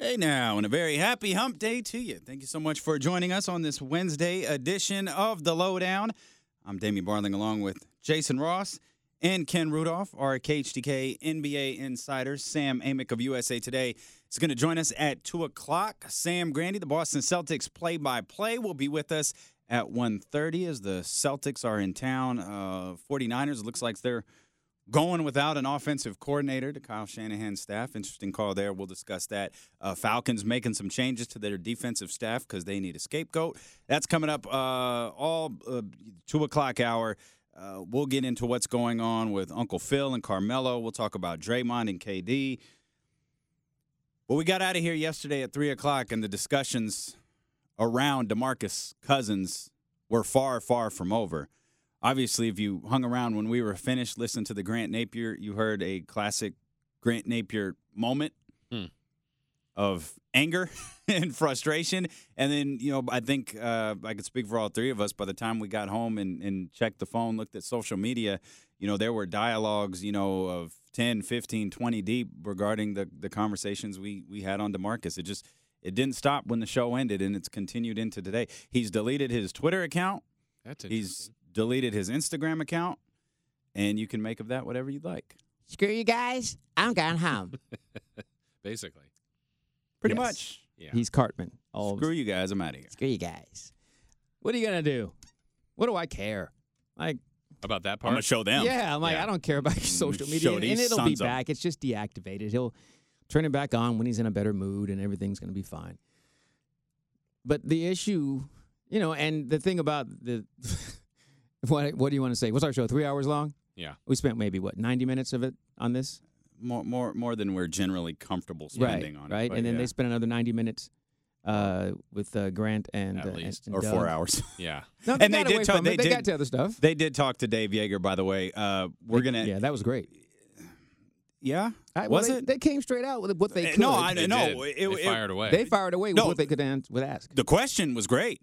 Hey now, and a very happy hump day to you. Thank you so much for joining us on this Wednesday edition of The Lowdown. I'm Damian Barling along with Jason Ross and Ken Rudolph, our KHTK NBA insider. Sam Amick of USA Today is going to join us at 2 o'clock. Sam Grandy, the Boston Celtics play-by-play, will be with us at 1:30 as the Celtics are in town. 49ers, it looks like they're going without an offensive coordinator to Kyle Shanahan's staff. Interesting call there. We'll discuss that. Falcons making some changes to their defensive staff because they need a scapegoat. That's coming up 2 o'clock hour. We'll get into what's going on with Uncle Phil and Carmelo. We'll talk about Draymond and KD. Well, we got out of here yesterday at 3 o'clock, and the discussions around DeMarcus Cousins were far, far from over. Obviously, if you hung around when we were finished, listened to the Grant Napier, you heard a classic Grant Napier moment of anger and frustration. And then, I think I could speak for all three of us. By the time we got home and checked the phone, looked at social media, there were dialogues, of 10, 15, 20 deep regarding the conversations we had on DeMarcus. It didn't stop when the show ended, and it's continued into today. He's deleted his Twitter account. That's interesting. He's deleted his Instagram account, and you can make of that whatever you'd like. Screw you guys. I'm going home. Basically. Pretty much. Yeah. He's Cartman. Screw you guys. I'm out of here. Screw you guys. What are you going to do? What do I care? About that I'm part? going to show them. Yeah, I don't care about your social media. Show And these it'll be sons of- back. It's just deactivated. He'll turn it back on when he's in a better mood, and everything's going to be fine. But the issue, and the thing about the what do you want to say? What's our show? 3 hours long? Yeah. We spent maybe 90 minutes of it on this? More than we're generally comfortable spending on it. Right. But And then yeah. they spent another 90 minutes with Grant and At least. and or Doug. 4 hours. Yeah. No, And they got did away talk- from it. they They did- got to other stuff. They did talk to Dave Yeager, by the way. We're gonna. Yeah, that was great. Yeah. Well, Was they, it? They came straight out with what they could. No, I They know. did. It They fired away. They fired away with No. what they could ask. The question was great.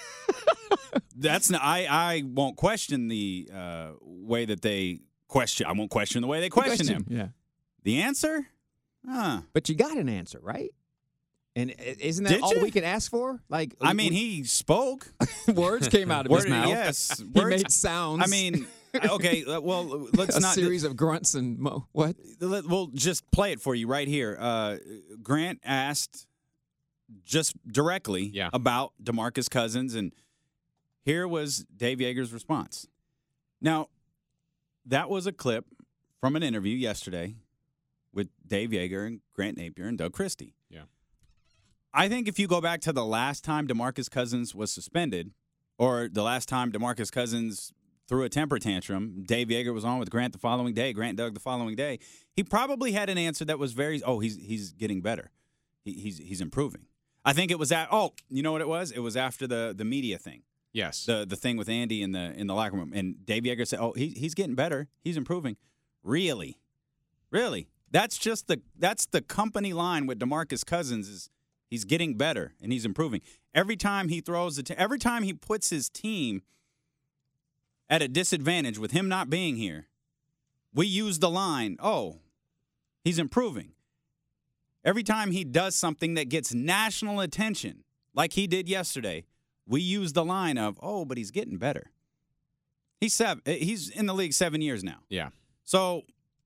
That's not. I won't question the way that they question. I won't question the way they question him. Yeah. The answer? But you got an answer, right? And isn't that Did all you? we can ask for? I mean, he spoke. words came out of his mouth. Yes. He Words. made sounds. I mean, okay. Well, let's a not. series of grunts and what? We'll just play it for you right here. Grant asked just directly about DeMarcus Cousins, and here was Dave Yeager's response. Now, that was a clip from an interview yesterday with Dave Yeager and Grant Napier and Doug Christie. Yeah. I think if you go back to the last time DeMarcus Cousins was suspended, or the last time DeMarcus Cousins threw a temper tantrum, Dave Yeager was on with Grant the following day, Grant Doug the following day, he probably had an answer that was he's getting better. He's improving. I think it was you know what it was? It was after the media thing. Yes. The thing with Andy in the locker room. And Dave Yeager said, he's getting better. He's improving. Really? That's the company line with DeMarcus Cousins is he's getting better and he's improving. Every time he every time he puts his team at a disadvantage with him not being here, we use the line, he's improving. Every time he does something that gets national attention, like he did yesterday, we use the line of, but he's getting better. He's in the league 7 years now. Yeah. So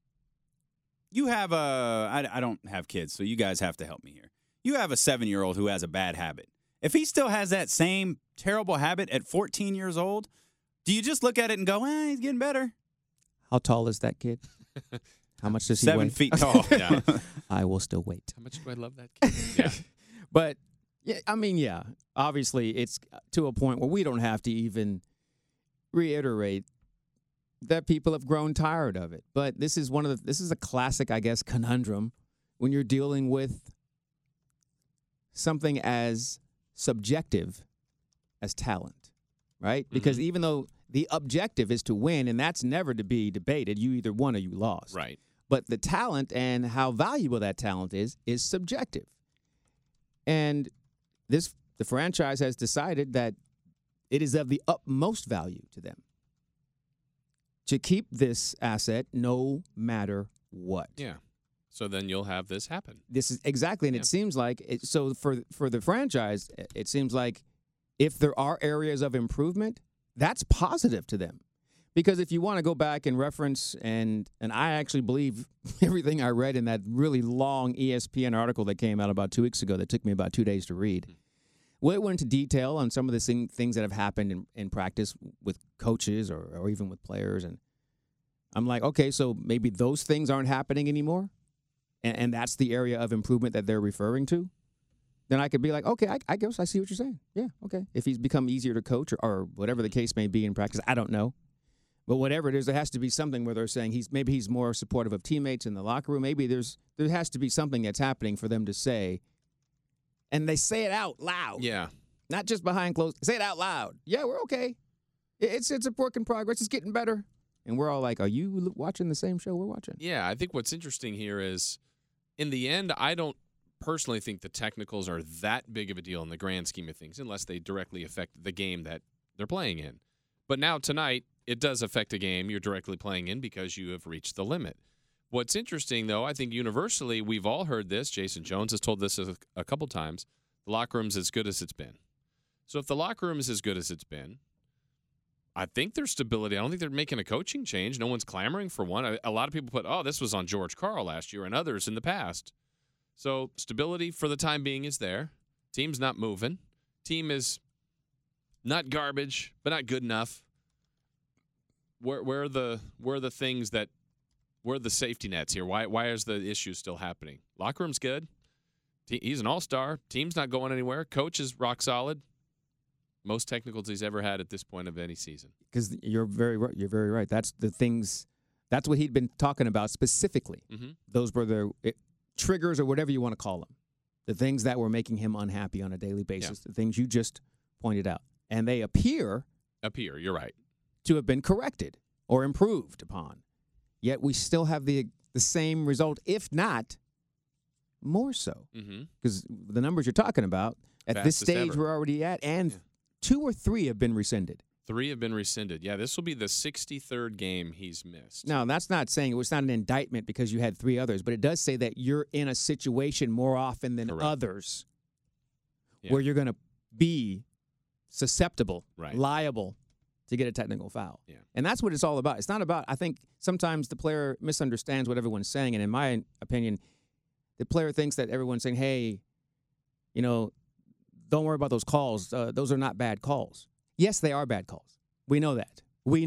you have I don't have kids, so you guys have to help me here. You have a 7-year-old who has a bad habit. If he still has that same terrible habit at 14 years old, do you just look at it and go, he's getting better? How tall is that kid? How much does he weigh? 7 feet tall. Yeah. I will still wait. How much do I love that kid? Yeah. But, obviously it's to a point where we don't have to even reiterate that people have grown tired of it. But this is a classic, I guess, conundrum when you're dealing with something as subjective as talent, right? Because even though the objective is to win, and that's never to be debated, you either won or you lost. Right. But the talent and how valuable that talent is subjective. And the franchise has decided that it is of the utmost value to them to keep this asset no matter what. Yeah. So then you'll have this happen. This is exactly, and Yeah. it seems like so for the franchise, it seems like if there are areas of improvement, that's positive to them. Because if you want to go back and reference, and I actually believe everything I read in that really long ESPN article that came out about 2 weeks ago that took me about 2 days to read. Well, it went into detail on some of the things that have happened in practice with coaches or even with players. And I'm like, okay, so maybe those things aren't happening anymore, and that's the area of improvement that they're referring to. Then I could be like, okay, I guess I see what you're saying. Yeah, okay. If he's become easier to coach or whatever the case may be in practice, I don't know. But whatever it is, there has to be something where they're saying he's more supportive of teammates in the locker room. Maybe there has to be something that's happening for them to say, and they say it out loud. Yeah. Not just behind closed. Say it out loud. Yeah, we're okay. It's a work in progress. It's getting better. And we're all like, are you watching the same show we're watching? Yeah, I think what's interesting here is, in the end, I don't personally think the technicals are that big of a deal in the grand scheme of things, unless they directly affect the game that they're playing in. But now tonight, it does affect a game you're directly playing in because you have reached the limit. What's interesting, though, I think universally, we've all heard this. Jason Jones has told this a couple times. The locker room's as good as it's been. So if the locker room is as good as it's been, I think there's stability. I don't think they're making a coaching change. No one's clamoring for one. A lot of people put, this was on George Karl last year and others in the past. So stability for the time being is there. Team's not moving. Team is not garbage, but not good enough. Where are the things that, where are the safety nets here? Why is the issue still happening? Locker room's good. He's an all-star. Team's not going anywhere. Coach is rock solid. Most technicals he's ever had at this point of any season. Because you're very right. That's the things. That's what he'd been talking about specifically. Mm-hmm. Those were the triggers or whatever you want to call them. The things that were making him unhappy on a daily basis. Yeah. The things you just pointed out, and they appear. You're right. To have been corrected or improved upon. Yet we still have the same result, if not more so. Because the numbers you're talking about, at this stage ever. we're already at, and 2 or 3 have been rescinded. 3 have been rescinded. Yeah, this will be the 63rd game he's missed. Now, that's not saying it was not an indictment because you had 3 others, but it does say that you're in a situation more often than Correct. others Yeah. where you're going to be susceptible, Right. liable to get a technical foul. Yeah. And that's what it's all about. It's not about, I think sometimes the player misunderstands what everyone's saying. And in my opinion, the player thinks that everyone's saying, hey, don't worry about those calls. Those are not bad calls. Yes, they are bad calls. We know that.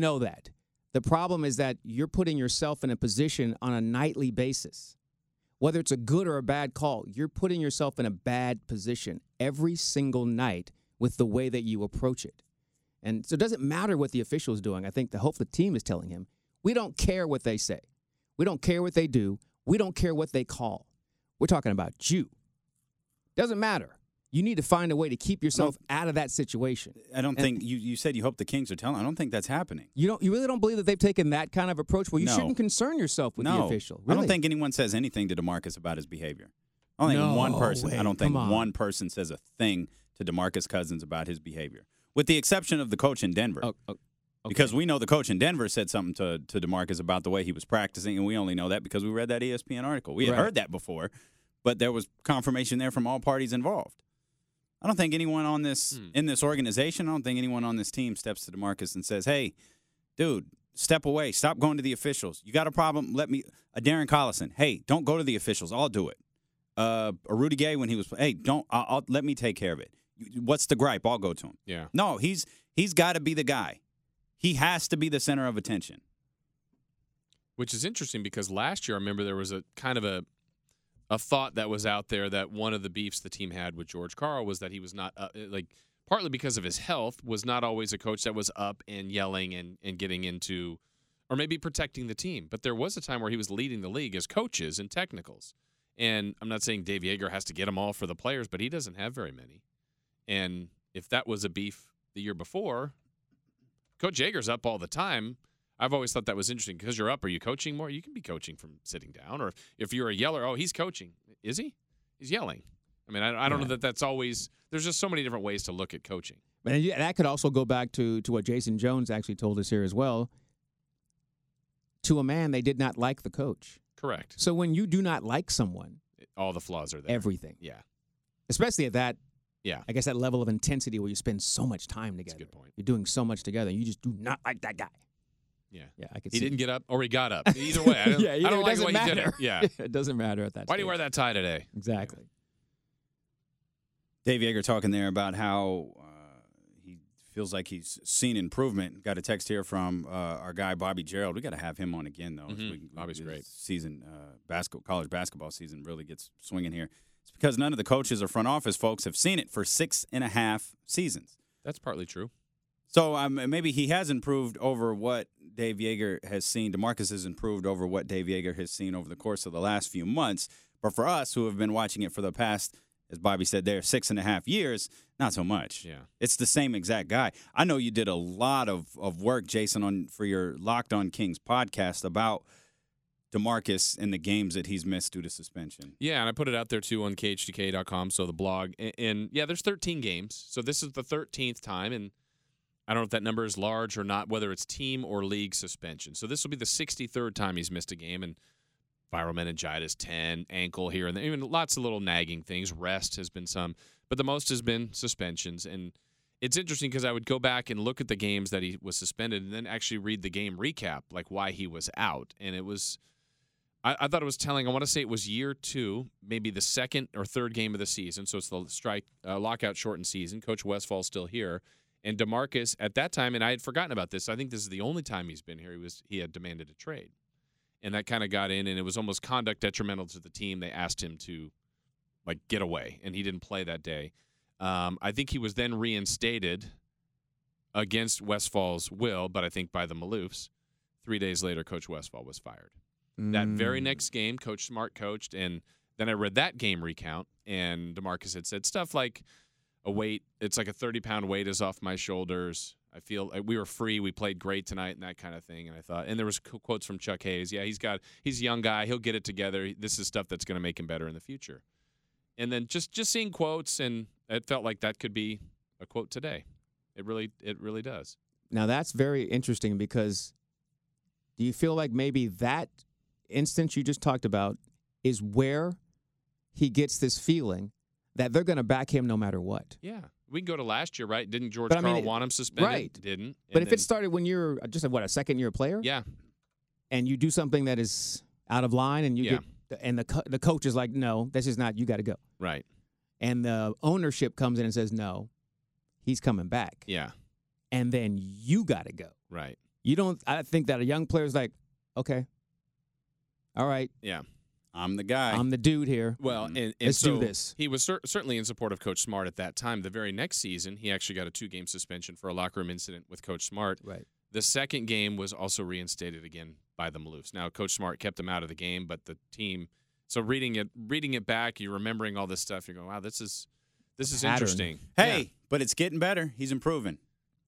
The problem is that you're putting yourself in a position on a nightly basis. Whether it's a good or a bad call, you're putting yourself in a bad position every single night with the way that you approach it. And so it doesn't matter what the official is doing. I think the hope the team is telling him, we don't care what they say. We don't care what they do. We don't care what they call. We're talking about you. Doesn't matter. You need to find a way to keep yourself out of that situation. I don't think you said you hope the Kings are telling. I don't think that's happening. You really don't believe that they've taken that kind of approach? Well, you No. shouldn't concern yourself with the official. I don't Really? think anyone says anything to DeMarcus about his behavior. I don't think No one person. way. I don't think Come on. one person says a thing to DeMarcus Cousins about his behavior, with the exception of the coach in Denver. Okay. Because we know the coach in Denver said something to DeMarcus about the way he was practicing, and we only know that because we read that ESPN article. We had Right. heard that before, but there was confirmation there from all parties involved. I don't think anyone on this in this organization, I don't think anyone on this team steps to DeMarcus and says, hey, dude, step away. Stop going to the officials. You got a problem? Darren Collison, hey, don't go to the officials. I'll do it. Rudy Gay when he was, hey, I'll let me take care of it. What's the gripe? I'll go to him. Yeah. No, he's got to be the guy. He has to be the center of attention. Which is interesting because last year, I remember there was a kind of a thought that was out there that one of the beefs the team had with George Karl was that he was not, partly because of his health, was not always a coach that was up and yelling and getting into, or maybe protecting the team. But there was a time where he was leading the league as coaches in technicals. And I'm not saying Dave Yeager has to get them all for the players, but he doesn't have very many. And if that was a beef the year before, Coach Yeager's up all the time. I've always thought that was interesting because you're up. Are you coaching more? You can be coaching from sitting down. Or if you're a yeller, he's coaching. Is he? He's yelling. I mean, I don't know that that's always – there's just so many different ways to look at coaching. And that could also go back to what Jason Jones actually told us here as well. To a man, they did not like the coach. Correct. So when you do not like someone, All the flaws are there. everything, Yeah. especially at that, Yeah. I guess that level of intensity where you spend so much time That's together. a good point. You're doing so much together. You just do not like that guy. Yeah. Yeah, I could He see. didn't get up or he got up. Either way. I don't, Yeah, I either don't it like doesn't what he did. matter. Yeah. It doesn't matter at that Why do you stage. wear that tie today? Exactly. Dave Yeager talking there about how he feels like he's seen improvement. Got a text here from our guy Bobby Gerald. We got to have him on again though. Bobby's great. Season college basketball season really gets swinging here. It's because none of the coaches or front office folks have seen it for 6.5 seasons. That's partly true. So maybe he has improved over what Dave Yeager has seen. DeMarcus has improved over what Dave Yeager has seen over the course of the last few months. But for us who have been watching it for the past, as Bobby said there, 6.5 years, not so much. Yeah. It's the same exact guy. I know you did a lot of work, Jason, for your Locked on Kings podcast about DeMarcus and the games that he's missed due to suspension. Yeah, and I put it out there too on KHTK.com, so the blog. And yeah, there's 13 games. So this is the 13th time, and I don't know if that number is large or not, whether it's team or league suspension. So this will be the 63rd time he's missed a game, and viral meningitis, 10, ankle here, and even lots of little nagging things. Rest has been some, but the most has been suspensions. And it's interesting because I would go back and look at the games that he was suspended and then actually read the game recap, like why he was out. And it was, I thought it was telling. I want to say it was year 2, maybe the second or third game of the season. So it's the lockout shortened season. Coach Westfall's still here. And DeMarcus at that time, and I had forgotten about this. I think this is the only time he's been here. He had demanded a trade. And that kind of got in, and it was almost conduct detrimental to the team. They asked him to, get away, and he didn't play that day. I think he was then reinstated against Westfall's will, but I think by the Maloofs. 3 days later, Coach Westfall was fired. That very next game, Coach Smart coached, and then I read that game recount, and DeMarcus had said stuff like, it's like a 30-pound weight is off my shoulders. I feel we were free. We played great tonight and that kind of thing. And I thought, and there was quotes from Chuck Hayes. Yeah, he's a young guy. He'll get it together. This is stuff that's going to make him better in the future. And then just seeing quotes, and it felt like that could be a quote today. It really does. Now that's very interesting because do you feel like maybe that instance you just talked about is where he gets this feeling that they're going to back him no matter what? Yeah. We can go to last year, right? Didn't George But, I Karl mean, want him suspended? right. Didn't. But And if then- it started when you're just a second-year player, Yeah. and you do something that is out of line, and Yeah. and the coach is like, no, this is not. You got to go. Right. And the ownership comes in and says, no, he's coming back. Yeah. And then you got to go. Right. You don't. I think that a young player's like, okay, all right, Yeah. I'm the guy. I'm the dude here. Well, and Let's so do this. He was certainly in support of Coach Smart at that time. The very next season, he actually got a 2-game suspension for a locker room incident with Coach Smart. Right. The second game was also reinstated again by the Maloofs. Now, Coach Smart kept him out of the game, but the team. So reading it back, you're remembering all this stuff. You're going, wow, this is Pattern. interesting. hey, but it's getting better. He's improving.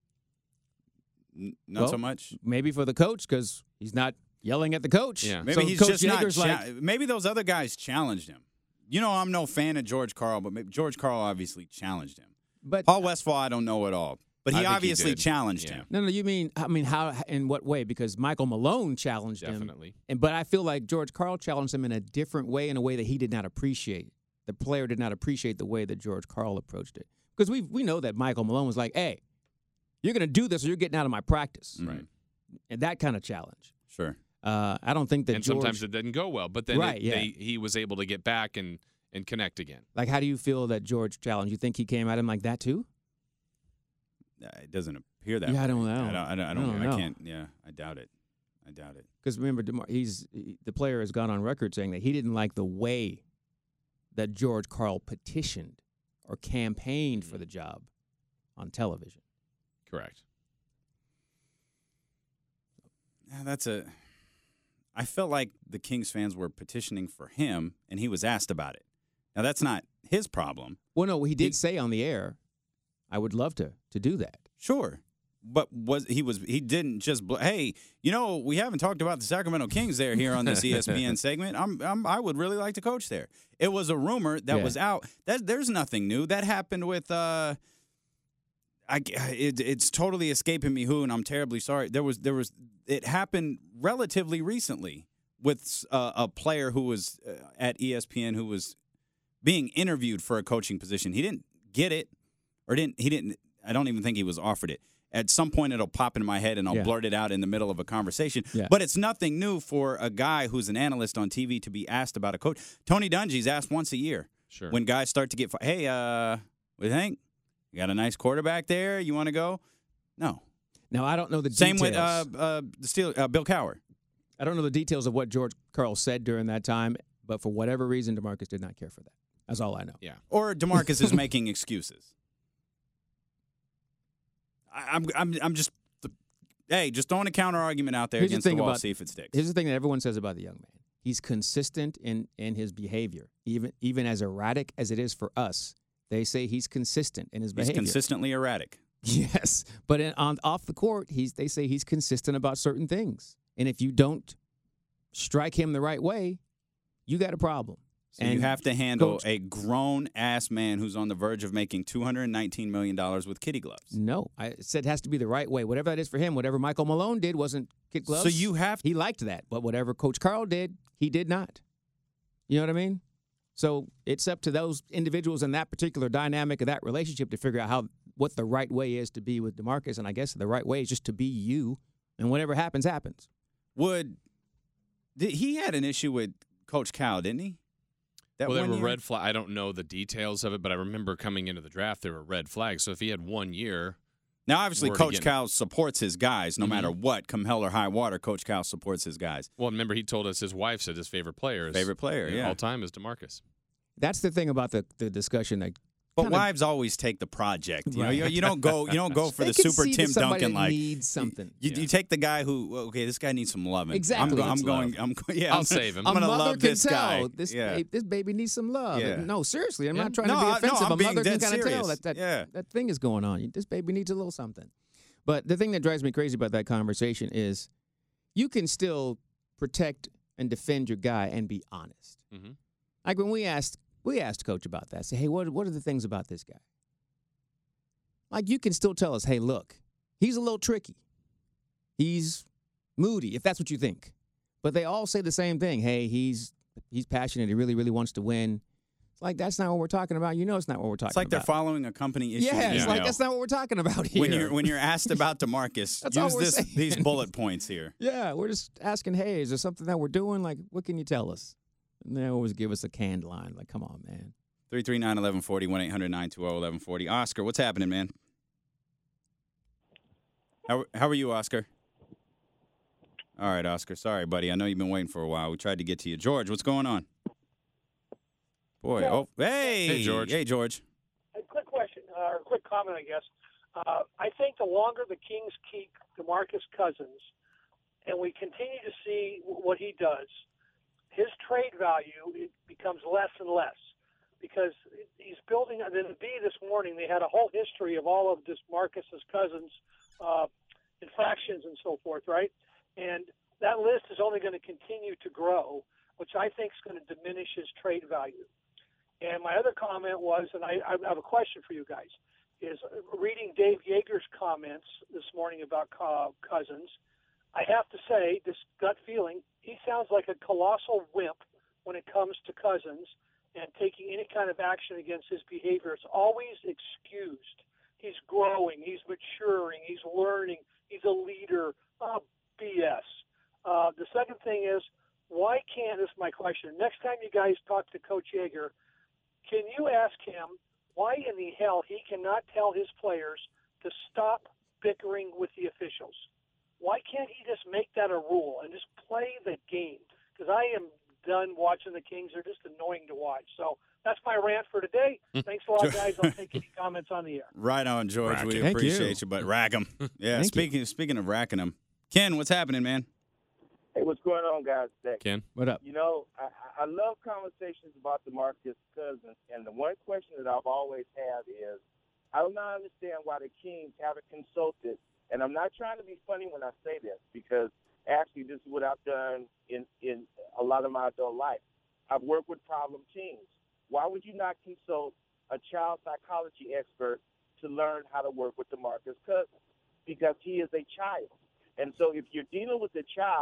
Not Well, so much. Maybe for the coach because he's not yelling at the coach. Yeah. Maybe So he's Coach just not. Yeager's like, Maybe those other guys challenged him. You know, I'm no fan of George Karl, but maybe George Karl obviously challenged him. but Paul Westphal, I don't know at all, but I he think he obviously did. challenged Yeah. him. no, you mean, how, in what way? Because Michael Malone challenged him. Definitely. But I feel like George Karl challenged him in a different way, in a way that he did not appreciate. The player did not appreciate the way that George Karl approached it. Because we know that Michael Malone was like, hey, you're going to do this or you're getting out of my practice. Right. And that kind of challenge. Sure. I don't think that And George. sometimes it didn't go well, but then Right, yeah. he was able to get back and connect again. Like, how do you feel that George challenged? You think he came at him like that too? It doesn't appear that Yeah, I way. don't know. I don't don't. know. I can't. Yeah, I doubt it. Because remember, the player has gone on record saying that he didn't like the way that George Karl petitioned or campaigned for the job on television. Correct. Yeah, I felt like the Kings fans were petitioning for him, and he was asked about it. Now, that's not his problem. Well, no, he did say on the air, I would love to do that. Sure. But he didn't just hey, we haven't talked about the Sacramento Kings here on this ESPN segment. I would really like to coach there. It was a rumor that was out. There's nothing new. That happened with it's totally escaping me who, and I'm terribly sorry. It happened relatively recently with a player who was at ESPN who was being interviewed for a coaching position. He didn't get it, or he didn't. I don't even think he was offered it. At some point, it'll pop in my head, and I'll blurt it out in the middle of a conversation. Yeah. But it's nothing new for a guy who's an analyst on TV to be asked about a coach. Tony Dungy's asked once a year. Sure. When guys start to get, hey, what do you think? You got a nice quarterback there. You want to go? No. Now, I don't know the Same details. with Bill Cowher. I don't know the details of what George Karl said during that time, but for whatever reason, DeMarcus did not care for that. That's all I know. Yeah. Or DeMarcus is making excuses. I'm just, hey, just throwing a counter argument out there Here's against the the thing wall, about- see if it sticks. Here's the thing that everyone says about the young man. He's consistent in his behavior, even as erratic as it is for us. They say he's consistent in his He's behavior. consistently erratic. Yes, but off the court, they say he's consistent about certain things, and if you don't strike him the right way, you got a problem. So And you have to handle Coach- a grown-ass man who's on the verge of making $219 million with kitty gloves. No, I said it has to be the right way. Whatever that is for him, whatever Michael Malone did wasn't kid gloves. So you have He liked that, but whatever Coach Karl did, he did not. You know what I mean? So it's up to those individuals in that particular dynamic of that relationship to figure out what the right way is to be with DeMarcus, and I guess the right way is just to be you, and whatever happens, happens. He had an issue with Coach Cal, didn't he? Well, there one were year? red flags. I don't know the details of it, but I remember coming into the draft, there were red flags. So if he had 1 year, Now, obviously, word Coach again. Cal supports his guys no Mhm. matter what. Come hell or high water, Coach Cal supports his guys. well, remember he told us his wife said his favorite player is all time is DeMarcus. That's the thing about the discussion that But kinda- wives always take the project. You know, Right. you don't go for they the can super see that Tim somebody Duncan that like needs something. You take the guy who okay, this guy needs some loving. Exactly. I'm Needs going. I'll save him. I'm A gonna mother love can this tell guy. This, yeah. this baby needs some love. Yeah. No, seriously, I'm Yeah. not trying No, to be no, offensive. I'm A being mother can dead kind of tell serious. that thing is going on. This baby needs a little something. But the thing that drives me crazy about that conversation is you can still protect and defend your guy and be honest. Mhm. Like when we asked Coach about that, say, hey, what are the things about this guy? Like you can still tell us, hey, look, he's a little tricky. He's moody, if that's what you think. But they all say the same thing. Hey, he's passionate. He really, really wants to win. It's like that's not what we're talking about. You know, it's not what we're talking It's like they're about. following a company issue. Yeah, it's email. like that's not what we're talking about here. when you're asked about DeMarcus, That's all use we're saying. these bullet points here. Yeah, we're just asking, hey, is there something that we're doing? Like, what can you tell us? And they always give us a canned line. Like, come on, man. 339-1140, 1-800-920-1140. Oscar, what's happening, man? How are you, Oscar? All right, Oscar. Sorry, buddy. I know you've been waiting for a while. We tried to get to you. George, what's going on? Boy, hey. Hey, George. Hey, George. A quick question, or a quick comment, I guess. I think the longer the Kings keep DeMarcus Cousins, and we continue to see what he does, his trade value it becomes less and less because he's building. And in the B this morning, they had a whole history of all of DeMarcus's Cousins infractions and so forth, right? And that list is only going to continue to grow, which I think is going to diminish his trade value. And my other comment was, and I have a question for you guys, is reading Dave Yeager's comments this morning about Cousins, I have to say, this gut feeling, he sounds like a colossal wimp when it comes to Cousins and taking any kind of action against his behavior. It's always excused. He's growing, he's maturing, he's learning, he's a leader. BS. The second thing is, why can't, this is my question, next time you guys talk to Coach Yeager, can you ask him why in the hell he cannot tell his players to stop bickering with the officials? Why can't he just make that a rule and just play the game? Because I am done watching the Kings. They're just annoying to watch. So that's my rant for today. Thanks a lot, guys. I'll take any comments on the air. Right on, George. Rack We it. Thank appreciate you, but rack 'em. Yeah, Thank you. speaking of racking them. Ken, what's happening, man? Hey, what's going on, guys? Today? Ken? What up? You know, I love conversations about DeMarcus Cousins, and the one question that I've always had is, I do not understand why the Kings haven't consulted, and I'm not trying to be funny when I say this, because actually this is what I've done in a lot of my adult life. I've worked with problem teams. Why would you not consult a child psychology expert to learn how to work with DeMarcus Cousins? Because he is a child. And so if you're dealing with a child,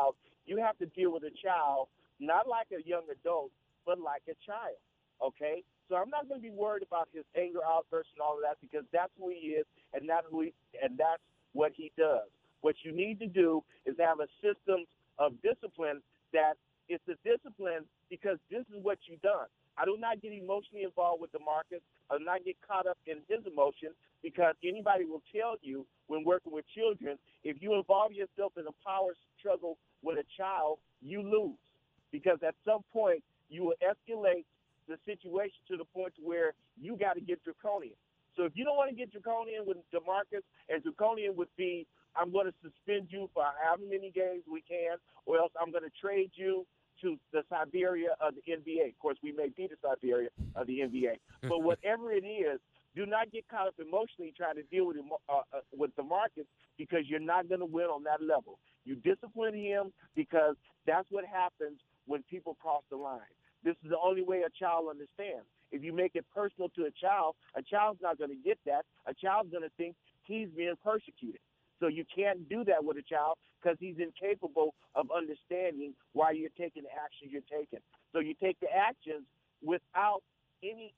You have to deal with a child not like a young adult, but like a child, okay? So I'm not going to be worried about his anger outbursts and all of that because that's who he is and that's what he does. What you need to do is have a system of discipline that it's a discipline because this is what you've done. I do not get emotionally involved with DeMarcus. I do not get caught up in his emotion because anybody will tell you when working with children, if you involve yourself in a power struggle with a child, you lose. Because at some point, you will escalate the situation to the point where you got to get draconian. So if you don't want to get draconian with DeMarcus, and draconian would be, I'm going to suspend you for however many games we can, or else I'm going to trade you to the Siberia of the NBA. Of course, we may be the Siberia of the NBA. But whatever it is, do not get caught up emotionally trying to deal with DeMarcus because you're not going to win on that level. You discipline him because that's what happens when people cross the line. This is the only way a child understands. If you make it personal to a child's not going to get that. A child's going to think he's being persecuted. So you can't do that with a child because he's incapable of understanding why you're taking the actions you're taking. So you take the actions without any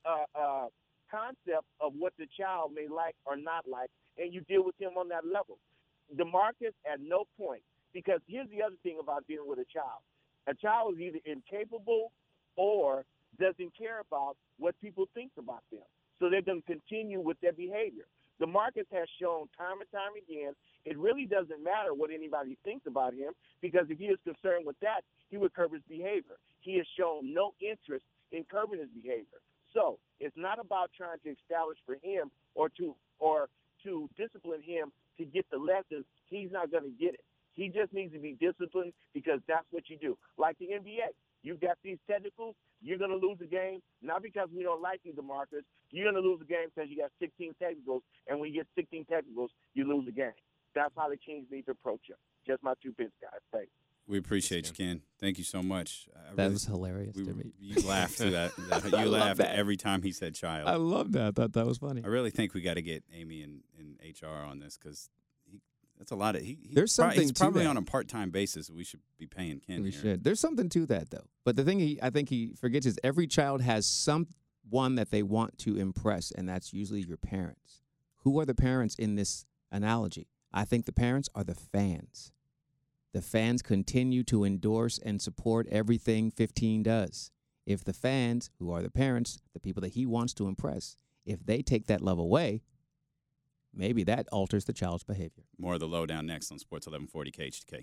concept of what the child may like or not like, and you deal with him on that level. DeMarcus at no point, because here's the other thing about dealing with a child. A child is either incapable or doesn't care about what people think about them. So they're going to continue with their behavior. DeMarcus has shown time and time again it really doesn't matter what anybody thinks about him because if he is concerned with that, he would curb his behavior. He has shown no interest in curbing his behavior. So it's not about trying to establish for him or to discipline him to get the lessons. He's not going to get it. He just needs to be disciplined because that's what you do. Like the NBA. You've got these technicals. You're going to lose a game, not because we don't like you, DeMarcus. You're going to lose a game because you got 16 technicals, and when you get 16 technicals, you lose a game. That's how the Kings need to approach it. Just my 2 bits, guys. Thanks. We appreciate you, Ken. Thank you so much. That was hilarious to me. You laughed through that. You laughed every time he said child. I love that. I thought that was funny. I really think we got to get Amy in HR on this because that's a lot of. There's something he's probably to that. on a part-time basis. We should be paying Ken. We here. should. There's something to that, though. But the thing I think he forgets is every child has someone that they want to impress, and that's usually your parents. Who are the parents in this analogy? I think the parents are the fans. The fans continue to endorse and support everything 15 does. If the fans, who are the parents, the people that he wants to impress, if they take that love away, maybe that alters the child's behavior. More of the lowdown next on Sports 1140 KHTK.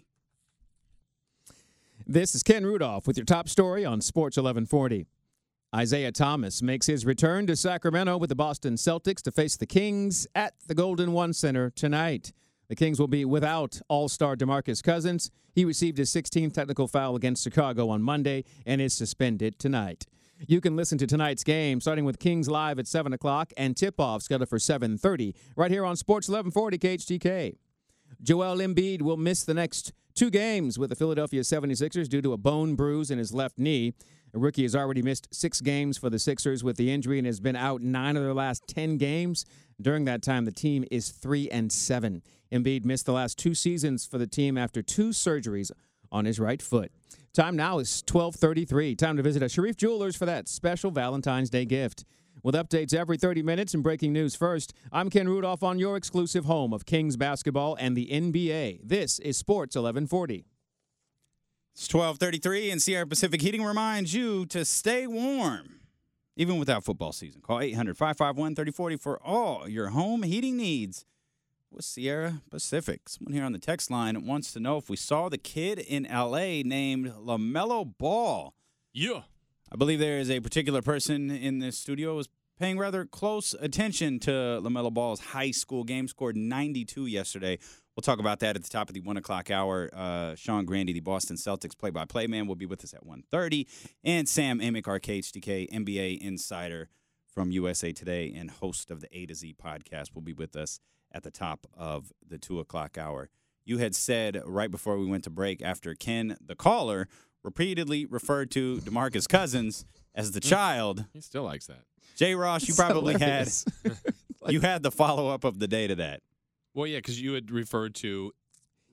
This is Ken Rudolph with your top story on Sports 1140. Isaiah Thomas makes his return to Sacramento with the Boston Celtics to face the Kings at the Golden One Center tonight. The Kings will be without All-Star DeMarcus Cousins. He received his 16th technical foul against Chicago on Monday and is suspended tonight. You can listen to tonight's game starting with Kings Live at 7 o'clock and tip-off scheduled for 7:30 right here on Sports 1140 KHTK. Joel Embiid will miss the next 2 games with the Philadelphia 76ers due to a bone bruise in his left knee. The rookie has already missed 6 games for the Sixers with the injury and has been out 9 of their last 10 games. During that time, the team is 3-7. Embiid missed the last 2 seasons for the team after 2 surgeries on his right foot. Time now is 12:33. Time to visit a Sharif Jewelers for that special Valentine's Day gift. With updates every 30 minutes and breaking news first, I'm Ken Rudolph on your exclusive home of Kings basketball and the NBA. This is Sports 1140. It's 12:33, and Sierra Pacific Heating reminds you to stay warm, even without football season. Call 800-551-3040 for all your home heating needs with Sierra Pacific. Someone here on the text line wants to know if we saw the kid in L.A. named LaMelo Ball. Yeah. I believe there is a particular person in this studio who was paying rather close attention to LaMelo Ball's high school game. Scored 92 yesterday. We'll talk about that at the top of the 1 o'clock hour. Sean Grandy, the Boston Celtics play-by-play man, will be with us at 1:30. And Sam Amick, our KHTK NBA insider from USA Today and host of the A to Z podcast, will be with us at the top of the 2 o'clock hour. You had said right before we went to break, after Ken, the caller, repeatedly referred to DeMarcus Cousins as the child. He still likes that. Jay Ross, you probably had Hilarious. you had the follow-up of the day to that. Well, yeah, because you had referred to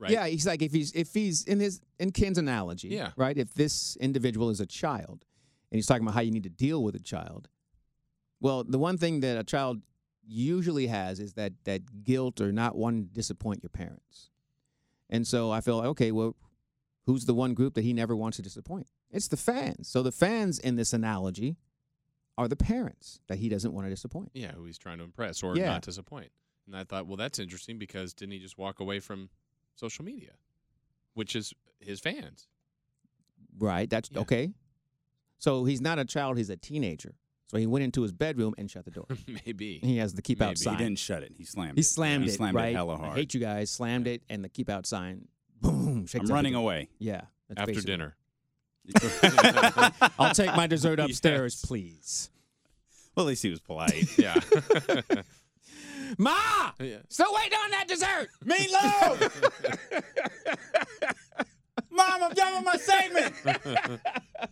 right? Yeah, he's like if he's in Ken's analogy, Yeah. right? If this individual is a child, and he's talking about how you need to deal with a child. Well, the one thing that a child usually has is that guilt or not wanting to disappoint your parents. And so I feel like, okay, well, who's the one group that he never wants to disappoint? It's the fans. So the fans in this analogy are the parents that he doesn't want to disappoint. Yeah, who he's trying to impress or Yeah. not disappoint. And I thought, well, that's interesting because didn't he just walk away from social media, which is his fans? Right. That's Yeah. okay. So he's not a child, he's a teenager. So he went into his bedroom and shut the door. Maybe. He has the keep out Maybe. sign. He didn't shut it. He slammed He it. slammed He it, slammed right? it hella I hard. hate you guys. Slammed it, and the keep out sign, boom. Shakes I'm up the running door. away. Yeah. that's After basically- dinner. I'll take my dessert upstairs, Yes. please. Well, at least he was polite. Yeah. Ma! Yeah. Still waiting on that dessert! Meatloaf! Mom, I'm done with my segment.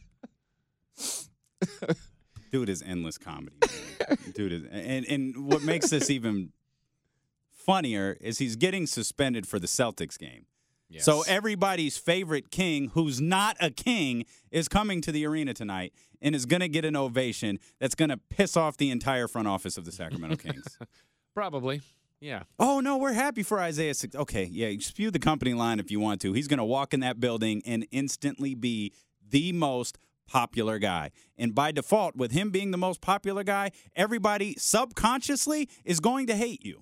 Dude is endless comedy. Man. Dude is, and what makes this even funnier is he's getting suspended for the Celtics game. Yes. So everybody's favorite king, who's not a king, is coming to the arena tonight and is going to get an ovation that's going to piss off the entire front office of the Sacramento Kings. Probably. Yeah. Oh, no, we're happy for Isaiah. Okay, yeah, you spew the company line if you want to. He's going to walk in that building and instantly be the most popular guy. And by default, with him being the most popular guy, everybody subconsciously is going to hate you.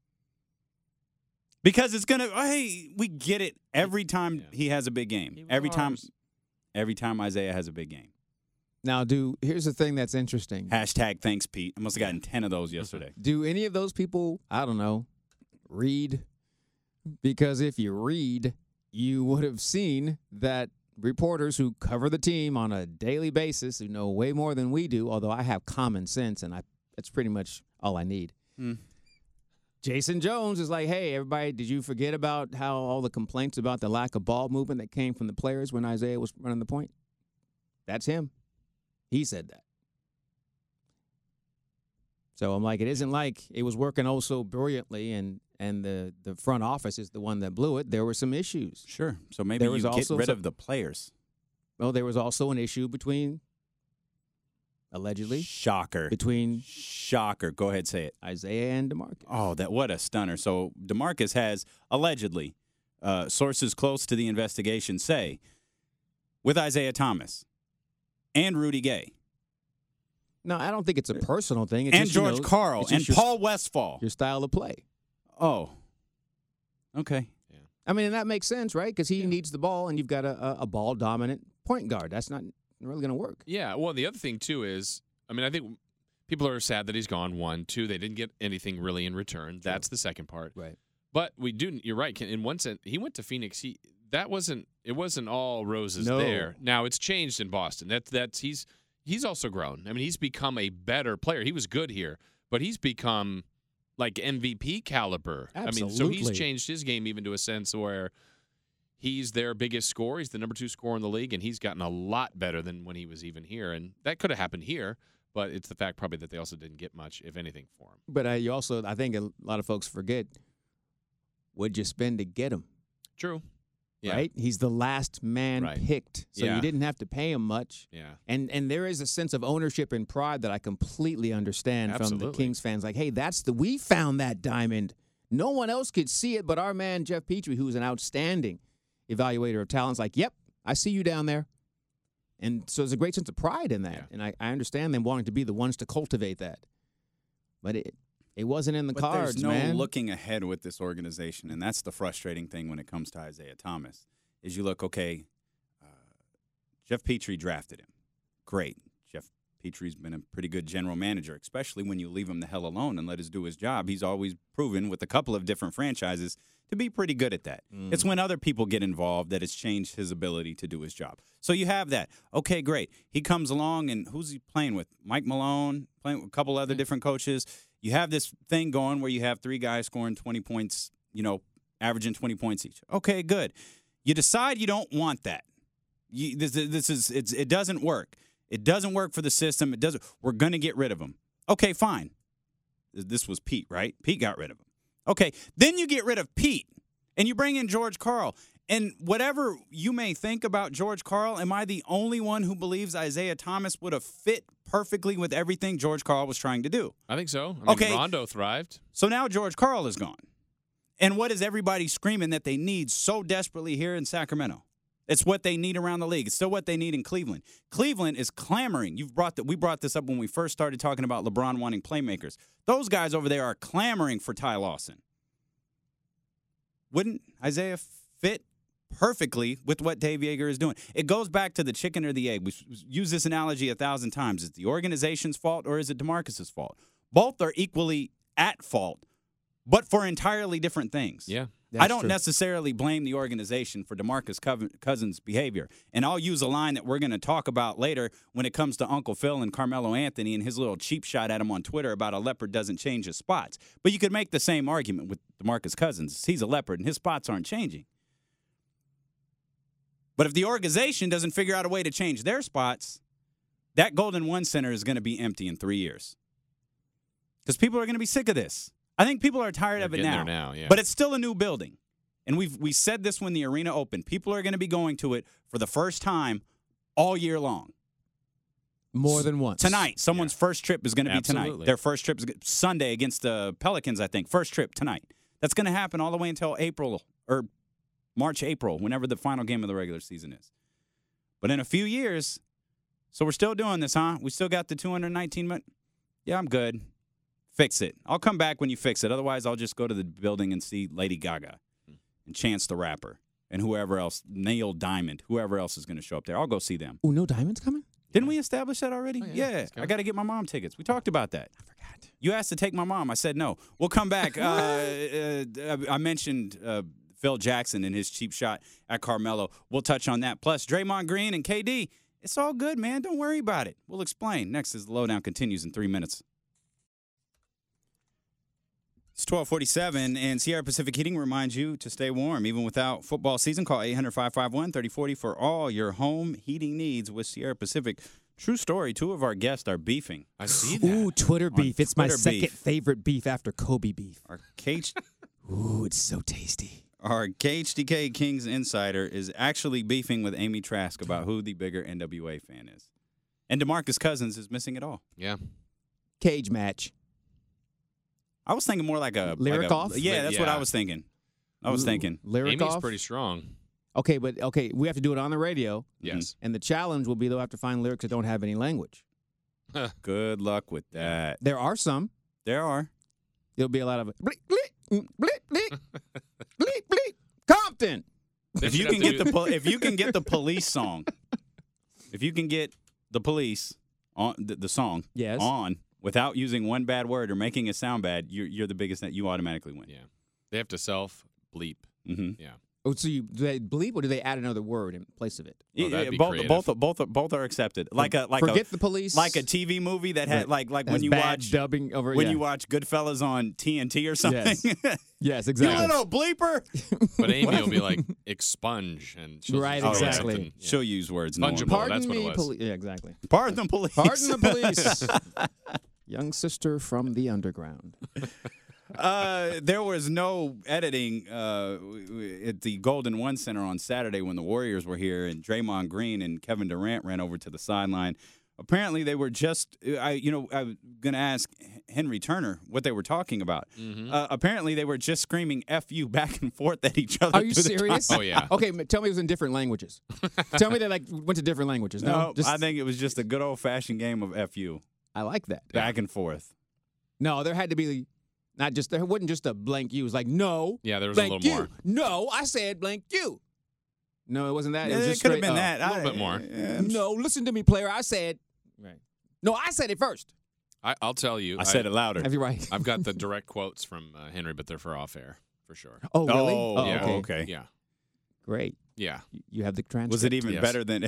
Because it's going to, hey, we get it every time he has a big game. He was Every time Isaiah has a big game. Now, here's the thing that's interesting. Hashtag thanks, Pete. I must have gotten 10 of those yesterday. Do any of those people, I don't know, read? Because if you read, you would have seen that reporters who cover the team on a daily basis, who know way more than we do, although I have common sense, and that's pretty much all I need. Jason Jones is like, hey, everybody, did you forget about how all the complaints about the lack of ball movement that came from the players when Isaiah was running the point? That's him. He said that. So I'm like, it isn't like it was working oh so brilliantly and the front office is the one that blew it. There were some issues. Sure. So maybe There you was get also rid some- of the players. Well, there was also an issue allegedly, Shocker. between Shocker. Go ahead, say it. Isaiah and DeMarcus. Oh, what a stunner. So DeMarcus has allegedly, sources close to the investigation say, with Isaiah Thomas and Rudy Gay No, I don't think it's a personal thing. It's and just, George Karl it's and just Paul Westphal. your style of play. Oh, okay. I mean, and that makes sense, right? Because he needs the ball, and you've got a ball-dominant point guard. That's not really going to work. Yeah. Well, the other thing, too, is, I mean, I think people are sad that he's gone. 1, 2, they didn't get anything really in return. That's the second part. Right. But you're right. In one sense, he went to Phoenix. It wasn't all roses No. there. Now it's changed in Boston. He's also grown. I mean, he's become a better player. He was good here, but he's become like MVP caliber. I mean, so Absolutely. he's changed his game even to a sense where he's their biggest scorer. He's the number 2 scorer in the league, and he's gotten a lot better than when he was even here. And that could have happened here, but it's the fact probably that they also didn't get much, if anything, for him. But I think a lot of folks forget, what'd you spend to get him? True. Yeah. Right? He's the last man Right. picked, so Yeah. you didn't have to pay him much. Yeah. And there is a sense of ownership and pride that I completely understand from the Absolutely. Kings fans. Like, hey, we found that diamond. No one else could see it but our man Jeff Petrie, who's an outstanding evaluator of talents. Like, yep, I see you down there. And so there's a great sense of pride in that. Yeah. And I understand them wanting to be the ones to cultivate that. But it wasn't in the But cards, there's no man. looking ahead with this organization, and that's the frustrating thing when it comes to Isaiah Thomas. Is you look, okay, Jeff Petrie drafted him. Great. Jeff Petrie's been a pretty good general manager, especially when you leave him the hell alone and let him do his job. He's always proven with a couple of different franchises to be pretty good at that. It's when other people get involved that it's changed his ability to do his job. So you have that. Okay, great. He comes along, and who's he playing with? Mike Malone, playing with a couple other different coaches. You have this thing going where you have 3 guys scoring 20 points, averaging 20 points each. Okay, good. You decide you don't want that. It doesn't work. It doesn't work for the system. We're going to get rid of him. Okay, fine. This was Pete, right? Pete got rid of him. Okay, then you get rid of Pete And you bring in George Karl. And whatever you may think about George Karl, am I the only one who believes Isaiah Thomas would have fit perfectly with everything George Karl was trying to do? I think so. I mean, Okay. Rondo thrived. So now George Karl is gone. And what is everybody screaming that they need so desperately here in Sacramento? It's what they need around the league. It's still what they need in Cleveland. Cleveland is clamoring. We brought this up when we first started talking about LeBron wanting playmakers. Those guys over there are clamoring for Ty Lawson. Wouldn't Isaiah fit perfectly with what Dave Yeager is doing? It goes back to the chicken or the egg. We've used this analogy 1,000 times. Is it the organization's fault or is it DeMarcus's fault? Both are equally at fault, but for entirely different things. Yeah. I don't necessarily blame the organization for DeMarcus Cousins' behavior. And I'll use a line that we're going to talk about later when it comes to Uncle Phil and Carmelo Anthony and his little cheap shot at him on Twitter about a leopard doesn't change his spots. But you could make the same argument with DeMarcus Cousins. He's a leopard and his spots aren't changing. But if the organization doesn't figure out a way to change their spots, that Golden One Center is going to be empty in 3 years. Because people are going to be sick of this. I think people are tired of it Getting now. there now, yeah. But it's still a new building. And we said this when the arena opened. People are going to be going to it for the first time all year long. More than once. Tonight, someone's first trip is going to be tonight. Absolutely. Their first trip is Sunday against the Pelicans, I think. First trip tonight. That's going to happen all the way until April or March, April, whenever the final game of the regular season is. But in a few years, so we're still doing this, huh? We still got the 219 minutes. Yeah, I'm good. Fix it. I'll come back when you fix it. Otherwise, I'll just go to the building and see Lady Gaga and Chance the Rapper and whoever else, Neil Diamond, whoever else is going to show up there. I'll go see them. Oh, no Diamond's coming? Didn't we establish that already? Oh, yeah. Yeah. Let's go. I got to get my mom tickets. We talked about that. I forgot. You asked to take my mom. I said no. We'll come back. I mentioned Phil Jackson and his cheap shot at Carmelo. We'll touch on that. Plus, Draymond Green and KD. It's all good, man. Don't worry about it. We'll explain. Next as the Lowdown continues in 3 minutes. It's 12:47, and Sierra Pacific Heating reminds you to stay warm. Even without football season, call 800-551-3040 for all your home heating needs with Sierra Pacific. True story, two of our guests are beefing. I see that. Ooh, Twitter beef. It's my Twitter second beef. favorite beef after Kobe beef. Our KH Ooh, it's so tasty. Our KHDK Kings insider is actually beefing with Amy Trask about who the bigger NWA fan is. And DeMarcus Cousins is missing it all. Yeah. Cage match. I was thinking more like a... Lyric off? Yeah, that's what Yeah. I was thinking. I was thinking. Lyric Amy's off. pretty strong. Okay, but we have to do it on the radio. Yes. And the challenge will be they'll have to find lyrics that don't have any language. Good luck with that. There are some. There are. There'll be a lot of bleep, bleep, bleep, bleep, bleep, bleep. Compton. They If you should can have get to the do- if you can get the Police song, if you can get the Police on the song Yes. on without using one bad word or making it sound bad, you're the biggest. You automatically win. Yeah. They have to self bleep. Mm-hmm. Yeah. Oh, so do they bleep or do they add another word in place of it? Oh, that'd be both creative. both are accepted. Like a Forget the police. like a TV movie that had like That's when you bad watch dubbing over. when yeah. you watch Goodfellas on TNT or something. Yes, You exactly. little bleeper. But Amy will be like, expunge. And she'll Right, throw in exactly. something. Yeah. She'll use words. no one Fungible. will. Pardon That's what me, it was. yeah, exactly. Pardon the police. Pardon the police. Young sister from the underground. There was no editing at the Golden One Center on Saturday when the Warriors were here, and Draymond Green and Kevin Durant ran over to the sideline. Apparently, they were just. I was going to ask Henry Turner what they were talking about. Mhm. Apparently, they were just screaming "F you" back and forth at each other. Are you through the serious? time. Oh, yeah. Okay, tell me it was in different languages. Tell me they went to different languages. No, just, I think it was just a good old fashioned game of "F you" I like that. back and forth. No, there had to be not just there wasn't just a blank you. It was like no, Yeah, there was a blank little you. more. No, I said blank you. No, it wasn't that. It was It just could have straight been up. that. a little bit more. No, listen to me, player. I said. Right. No, I said it first. I'll tell you. I said it louder. Have you right? I've got the direct quotes from Henry, but they're for off air, for sure. Oh, really? Oh, yeah. okay. okay. Yeah. Great. Yeah. You have the transcript. Was it even Yes. better than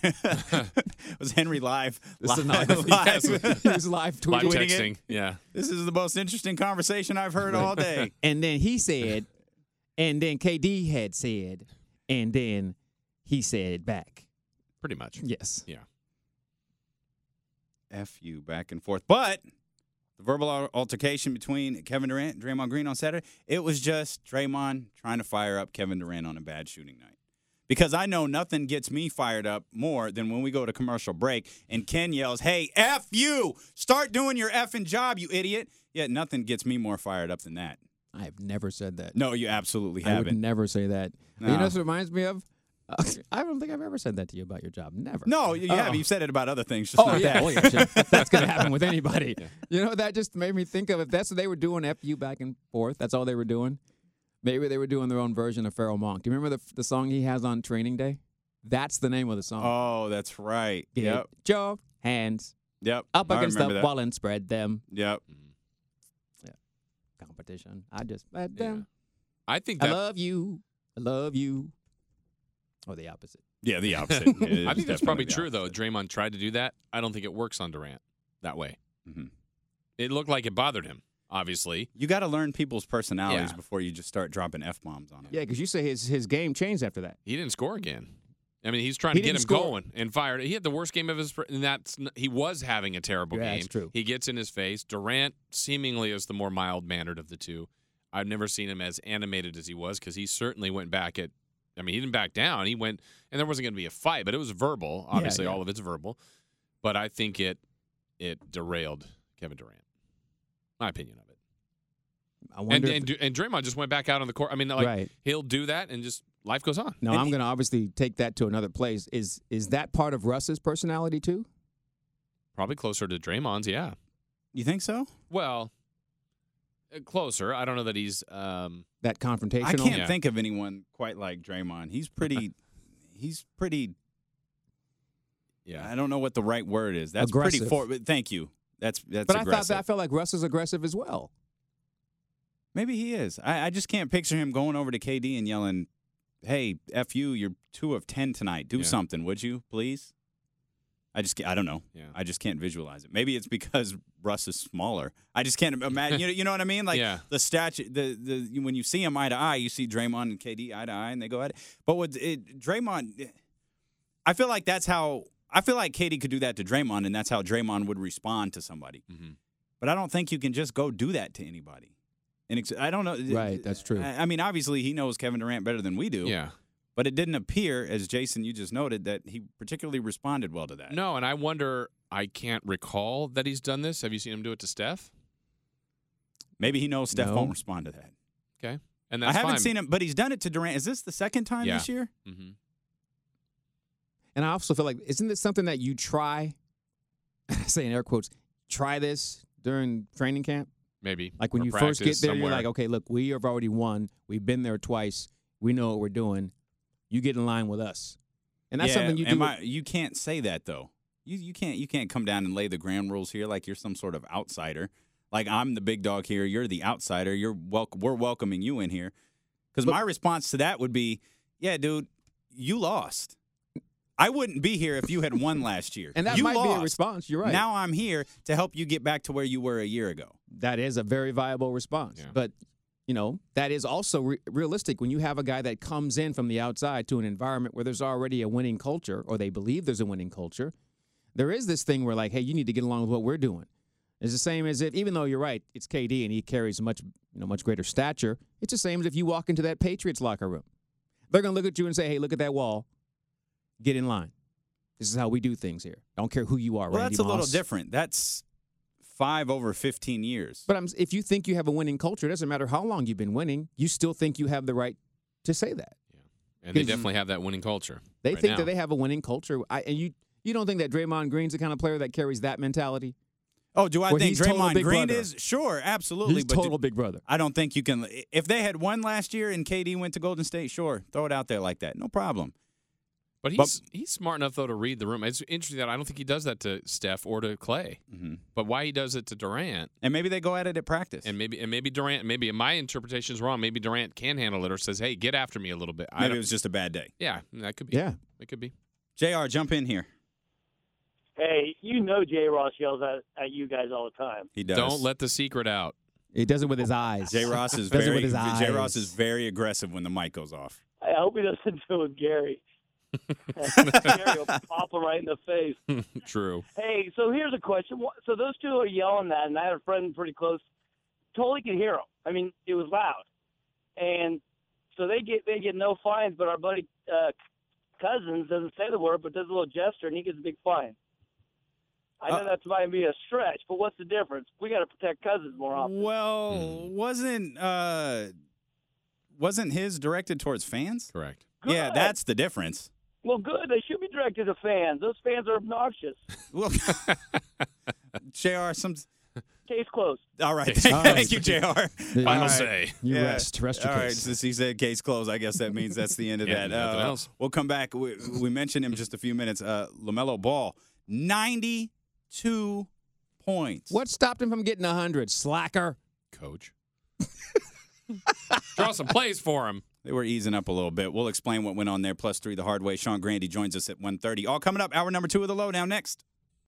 was Henry live? The live, stenography. live. He was live Live tweeting. Tweeting it? texting. Yeah. This is the most interesting conversation I've heard all day. And then he said, and then KD had said, and then he said back. Pretty much. Yes. Yeah. F you back and forth. But the verbal altercation between Kevin Durant and Draymond Green on Saturday, it was just Draymond trying to fire up Kevin Durant on a bad shooting night. Because I know nothing gets me fired up more than when we go to commercial break and Ken yells, "Hey, F you! Start doing your effing job, you idiot!" Yet nothing gets me more fired up than that. I have never said that. No, you absolutely I would haven't. never say that. No. You know what it reminds me of? I don't think I've ever said that to you about your job. Never. No, you Oh. have. You've said it about other things. Just Oh, not yeah. that. Well, yeah, sure. That's going to happen with anybody. You know, that just made me think of if that's what they were doing, F you back and forth, that's all they were doing. Maybe they were doing their own version of Pharoah Monk. Do you remember the song he has on Training Day? That's the name of the song. Oh, that's right. Get Yep. your hands Yep. up I against the remember that. wall and spread them. Yep. Competition. I just spread Yeah. them. I think I that love you. I love you. Or the opposite. Yeah, the opposite. I think that's probably true though. Draymond tried to do that. I don't think it works on Durant that way. Mm-hmm. It looked like it bothered him. Obviously, You got to learn people's personalities Yeah. before you just start dropping F-bombs on them. Yeah, because you say his game changed after that. he didn't score again. I mean, he's trying He to get him didn't score. going and fired. He had the worst game of his. And he was having a terrible Yeah, game. that's true. He gets in his face. Durant seemingly is the more mild mannered of the two. I've never seen him as animated as he was because he certainly went back at. I mean, he didn't back down. He went, and there wasn't going to be a fight, but it was verbal. Obviously, yeah. all of it's verbal. But I think it derailed Kevin Durant. My opinion of it. I wonder. And Draymond just went back out on the court. I mean, like right. he'll do that, and just life goes on. No, And I'm going to obviously take that to another place. Is that part of Russ's personality too? Probably closer to Draymond's. Yeah. You think so? Well, closer. I don't know that he's. That confrontational. I can't Yeah. think of anyone quite like Draymond. He's pretty. He's pretty. Yeah. I don't know what the right word is. That's Aggressive. pretty. Thank you. That's But aggressive. I felt like Russ is aggressive as well. Maybe he is. I just can't picture him going over to KD and yelling, "Hey, F you, you're 2 of 10 tonight. Do Yeah. something, would you, please?" I don't know. Yeah. I just can't visualize it. Maybe it's because Russ is smaller. I just can't imagine. You know what I mean? Like Yeah. the statue. When you see them eye to eye, you see Draymond and KD eye to eye, and they go at it. But with Draymond, I feel like that's how. I feel like KD could do that to Draymond, and that's how Draymond would respond to somebody. Mhm. But I don't think you can just go do that to anybody. And I don't know. Right, that's true. I mean, obviously, he knows Kevin Durant better than we do. Yeah. But it didn't appear, as Jason, you just noted, that he particularly responded well to that. No, and I wonder. I can't recall that he's done this. Have you seen him do it to Steph? Maybe he knows Steph No. won't respond to that. Okay, and I that's haven't fine. seen him, but he's done it to Durant. Is this the second time Yeah. this year? Mm-hmm. And I also feel like, isn't this something that you try, I say in air quotes, try this during training camp? Maybe Like when or you first get practice there, you're somewhere. like, okay, look, we have already won. We've been there twice. We know what we're doing. You get in line with us. And that's something you do. You can't say that though. You can't come down and lay the ground rules here like you're some sort of outsider. Like I'm the big dog here. You're the outsider. We're welcoming you in here. Because my response to that would be, yeah, dude, you lost. I wouldn't be here if you had won last year. And that You might be a lost. response. You're right. Now I'm here to help you get back to where you were a year ago. That is a very viable response. Yeah. But, that is also realistic when you have a guy that comes in from the outside to an environment where there's already a winning culture, or they believe there's a winning culture. There is this thing where, like, hey, you need to get along with what we're doing. It's the same as if, even though you're right, it's KD and he carries much greater stature. It's the same as if you walk into that Patriots locker room. They're going to look at you and say, hey, look at that wall. Get in line. This is how we do things here. I don't care who you are, Well, Randy that's a little Moss. different. That's 5 over 15 years. But if you think you have a winning culture, it doesn't matter how long you've been winning. You still think you have the right to say that. and they because- definitely have that winning culture. They right think now. that they have a winning culture. And you don't think that Draymond Green's the kind of player that carries that mentality? Oh, do I Where think he's total Draymond big Green brother. is? Sure, absolutely. He's but total big brother. I don't think you can. If they had won last year and KD went to Golden State, sure, throw it out there like that. No problem. But he's smart enough though to read the room. It's interesting that I don't think he does that to Steph or to Clay. Mm-hmm. But why he does it to Durant, And maybe they go at it at practice. and maybe Durant, maybe my interpretation is wrong. Maybe Durant can handle it or says, "Hey, get after me a little bit." Maybe it was just a bad day. Yeah, that could be. Yeah. It could be. JR, jump in here. Hey, J. Ross yells at you guys all the time. He does. Don't let the secret out. He does it with his eyes. J. Ross is Does it very. with his J. Ross eyes. is very aggressive when the mic goes off. I hope he doesn't do it with Gary. Jerry will pop him right in the face. True. Hey, so here's a question. So those two are yelling that, and I had a friend pretty close. Totally could hear them. I mean, it was loud, and so they get no fines. But our buddy Cousins doesn't say the word, but does a little gesture, and he gets a big fine. I know that's might be a stretch, but what's the difference? We got to protect Cousins more often. Well, wasn't his directed towards fans? Correct. Good. Yeah, that's the difference. Well, good. They should be directed to fans. Those fans are obnoxious. Well, JR, Case closed. all right. All right. Thank you, JR. Final All right. say. You Yeah. rest your All right, case. since he said case closed, I guess that means that's the end of Yeah, that. nothing else. We'll come back. We mentioned him just a few minutes. LaMelo Ball, 92 points. What stopped him from getting 100? Slacker. Coach. Draw some plays for him. They were easing up a little bit. We'll explain what went on there. +3 the hard way. Sean Grandy joins us at 1:30. All coming up. Hour number 2 of the Lowdown next.